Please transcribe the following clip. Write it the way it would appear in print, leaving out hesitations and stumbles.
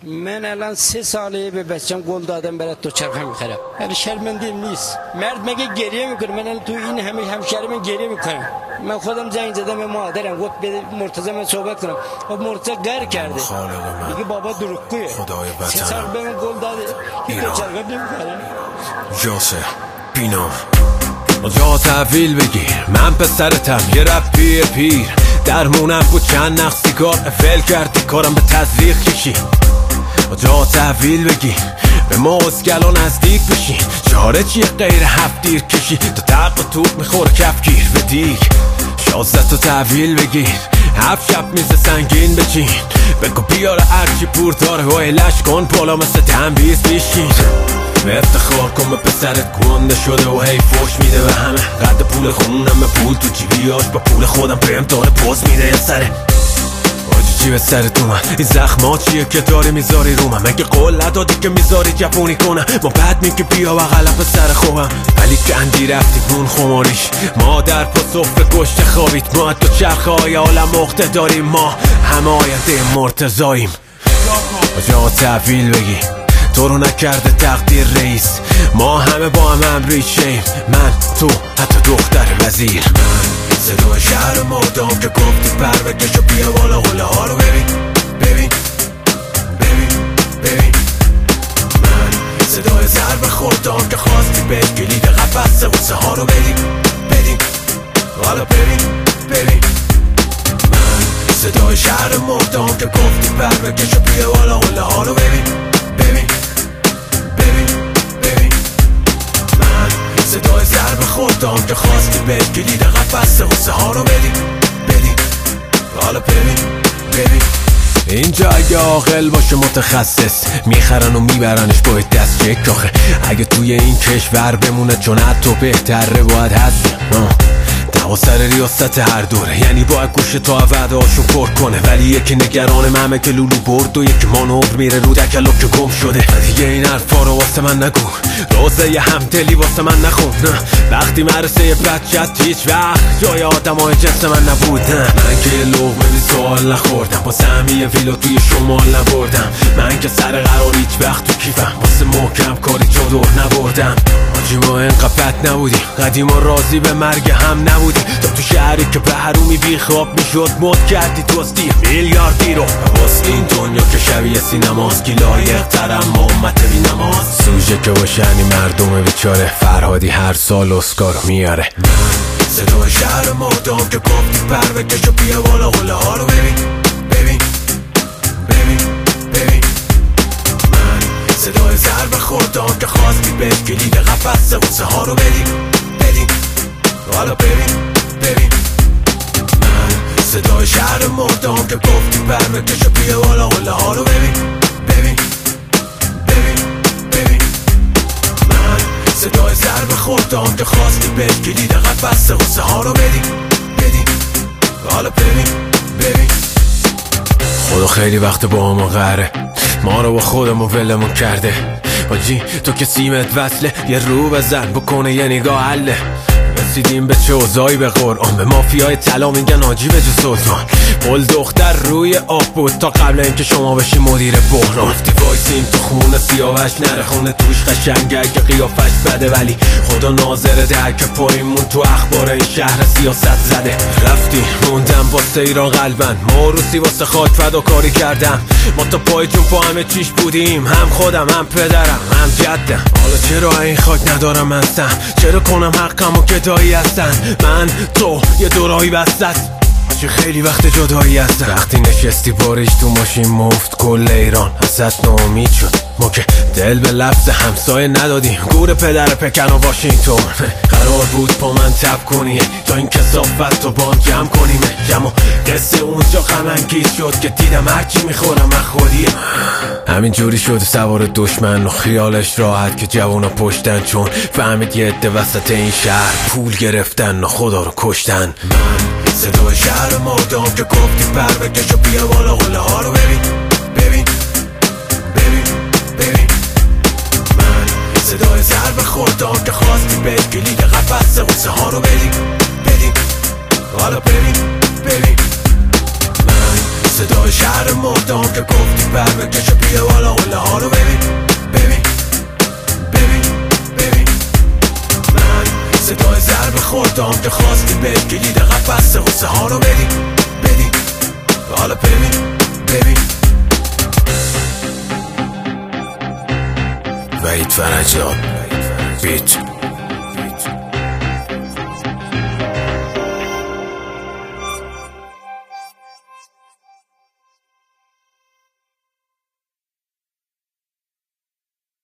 من الان 3 ساله به بچم گل دادم برای دوچرخه میخرم. یعنی شرمنده نیست. مرد مگه گریه میکنه؟ من الان تو این همشهری من گریه میکنم. من خودم زنگ زدم به مادرم گفت به مرتضی من صحبت کنم. خب مرتضی گر کرده. میگه بابا دروغگویه. 3 سال به من گل داده. هیچ دوچرخه نمیخرم. یاسر بینام جا تحویل بگیر من پسرتم یه رپی پیر درمونم بود چند نخ سیگار افل کردی کارم به تزریق کشی جا تحویل بگیر به ما ازگلا نزدیک بشین چاره چیه غیر 7 دیر کشی تا تق و توق میخوره کفگیر به دیگ 16 تحویل بگیر 7 شب میز سنگین بچین بگو بیاره هرچی پور داره و ایلش کن بالا مثل تنبیز بیشین افتخار کن به پسرت گنده شده و هی فوش میده به همه قد پول خونم به پول تو جیبیاش با پول خودم بهم داره پوز میده یه سره آجی چی به سرت اومد این زخمات چیه که داری میذاری رو من مگه قول ندادی که میذاری جوونی کنم ما بعد میگه بیا بغلم به سر خوبم ولی کندی رفتی بون خماریش مادر پا صفر گشت خوابید ما تو چرخه های عالم مخته داریم ما همه آینده مرتضاییم جا تحویل بگی تو رو نکرده تقدیر رئیس ما همه با هم ریشیم من تو حتی دختر وزیر من صدای شهر مردم که گفتی پر بکش و بیا بالا قله ها رو ببین ببین ببین ببین من صدای ضربه خوردم که خواستی به کلید قفص غصه ها رو بدیم بدیم حالا ببین ببین من صدای شهر مردم که گفتی پر بکش و بیا بالا قله ها رو ببین ببین صدای ضربه خوردم که خواستی بهت کلید قفص غصه ها رو بدیم بدیم حالا ببین ببین اینجا اگه عاقل باشه متخصص میخرن و میبرنش باید دست چک آخه اگه توی این کشور بمونه چون حتی بهتره باید هست دوا سر ریاست هر دوره یعنی باید گوشه تا وعدهاشو پر کنه ولی یکی نگران ممه که لولو برد و یکی مانور میره رو دکلو که گم شده دیگه این حرفا رو واسه من نگو روزه یه همدلی واسه من نخون وقتی مرسه یه بچت هیچ وقت جای آدم های جنس من نبود من که یه لغمه بی سوال نخوردم واسه همین یه ویلا توی شمال نبردم من که سر قرار هیچ وقت تو کیفم واسه محکم کاری چادر نبردم آجی ما اینقدر بد نبودیم قدیما راضی به مرگ هم نبودیم تا تو شهری که به حرومی بی خواب میشد مد کردی دوستی میلیاردی رو واسه این دنیا که شبیه سینماست کی لایق ترم ما امت بی نماز سوژه که باشنی مردم بیچاره فرهادی هر سال اسکارو میاره من صدای شهر مردم که گفتی پر بکش و بیا بالا قله ها رو ببین ببین ببین ببین من صدای ضربه خوردم که خواستی بهت کلید قفص غصه ها رو بدیم بدیم حالا ببین ببین من صدای شهر مردم که گفتی پر بکش و بیا بالا قله ها رو ببین ببین ببین ببین من صدای ضربه خوردم که خواستی بهت کلید قفص غصه ها رو بدیم بدیم حالا ببین ببین خدا خیلی وقت با همون قهره ما رو با خودمون ولمون کرده آجی تو که سیمت وصله یه رو بزن بکنه یه نگاه حله رسیدیم به چه اوضاعی به قرآن به مافیای طلا میگن آجی به جو سلطان قول دختر روی آب بود تا قبل اینکه شما بشی مدیر بحران گفتی وایسیم تو خونه سیاوش نره خونه توش قشنگه اگه قیافش بده ولی خدا ناظره ده که پایمون تو اخبار این شهر سیاست زده رفتی موندم واسه ایران قلبن ما روسی واسه خاک فداکاری کردم ما تا پای جون با همه چیش بودیم هم خودم هم پدرم هم جدم حالا چرا این خاک ندارم من سم چرا کنم حقمو که دایی هستن من تو یه دورایی بستت چه خیلی وقت جدایی هستن وقتی نشستی باریش تو ماشین مفت کل ایران ازت ناامید شد ما که دل به لفظ همسایه ندادیم گور پدر پکن و واشنگتن قرار بود با من تب کنی تا این کثافت رو با هم جمع کنیم جمع قصه اونجا غم انگیز شد که دیدم هرچی میخورم من خودیه همین جوری شد سوار دشمن و خیالش راحت که جوانا پشتن چون فهمید یه عده وسط این شهر پول گرفتن و خدا رو کشتن من صدای شهر مردم که گفتی پر بکش و بیا بالا قله ها رو ببین ببین ببین ببین من صدای ضربه خوردم که خواستی بهت کلید قفص غصه ها رو بدیم بدیم حالا ببین ببین من صدای شهر مردم که گفتی بر بکشه بیا بالا قله ها رو ببین ببین ببین ببین من صدای ضرب خوردم که خواستی به کلید قفس غصه ها رو بدی بدی حالا ببین ببین وحید فرجیان بیت